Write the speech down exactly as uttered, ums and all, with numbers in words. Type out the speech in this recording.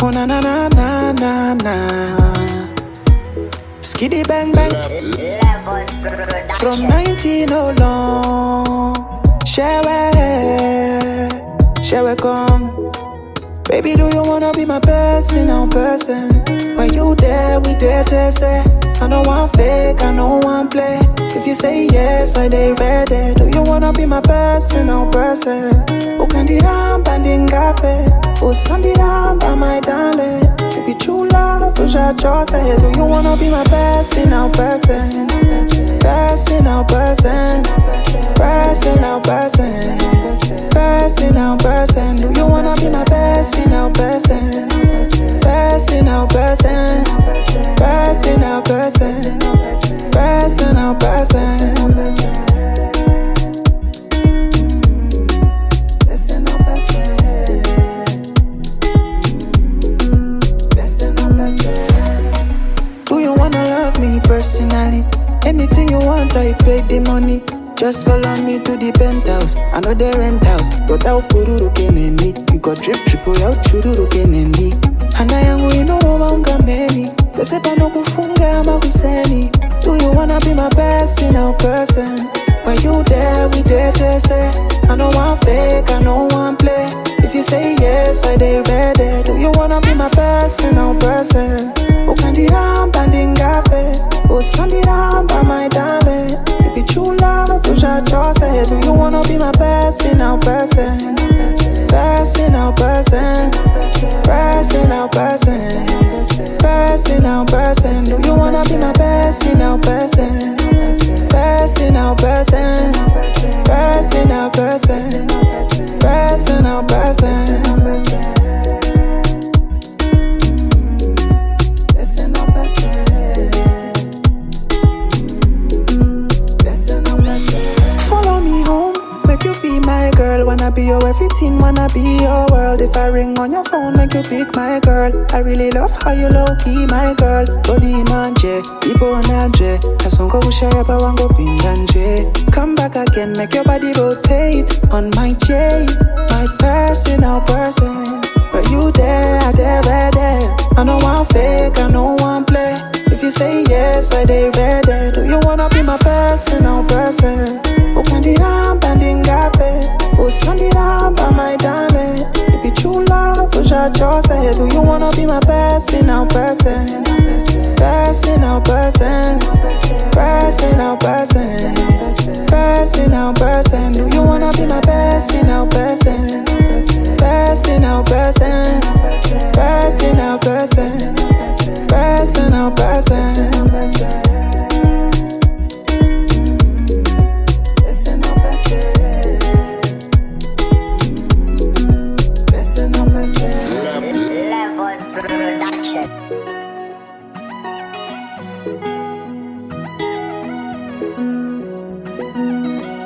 Oh na na na na na na. Skiddy bang bang. Levels Production. From nineteen oh long. Shewe, shewe come. Baby, do you wanna be my personal person? When you there, we there to say. I don't want fake, I don't want play. If you say yes, I dey ready. Do you wanna be my personal person? O candiram banding cafe, o sandiram by my darling. Baby, true love, o ja say. Do you wanna be my personal person? Personal person, personal person, personal person. Do you wanna be my personal person? Personal person, personal person, personal person. Do you wanna love me personally? Anything you want, I pay the money. Just follow me to the penthouse. I know the rent house. Tota upururu keneni. We got drip triple out chururu keneni. Hana yangu inoroba ungameni. Besepa no kufunga ama kuseni. Do you wanna be my personal person? When you there, we there to say. I don't want fake, I don't want play. If you say yes, I dey ready. Do you wanna be my personal person? O candiram banding cafe, o sandiram by my darling. Baby, true love, o ja say. Do you wanna be my personal person? Personal person, personal person, personal person. Do you wanna be my personal person? Personal person, personal person, personal person. Follow me home, make you be my girl. Wanna be your everything, wanna be your world. If I ring on your phone, make you pick my girl. I really love how you low-key, my girl. Body manje, ibo nanje. Kasongo ushayaba wango pinganje. Come back again, make your body rotate on my chain. My personal person. But you there, I there, ready. I don't want fake, I don't want play. If you say yes, I dey ready. Do you wanna be my personal person? O candiram banding cafe, o sandiram by my darling. Baby, true love, o ja say. Do you wanna be my personal person? Personal person, personal person, personal person. Do you wanna be my personal person? Personal person, personal person, personal person. Levels Production.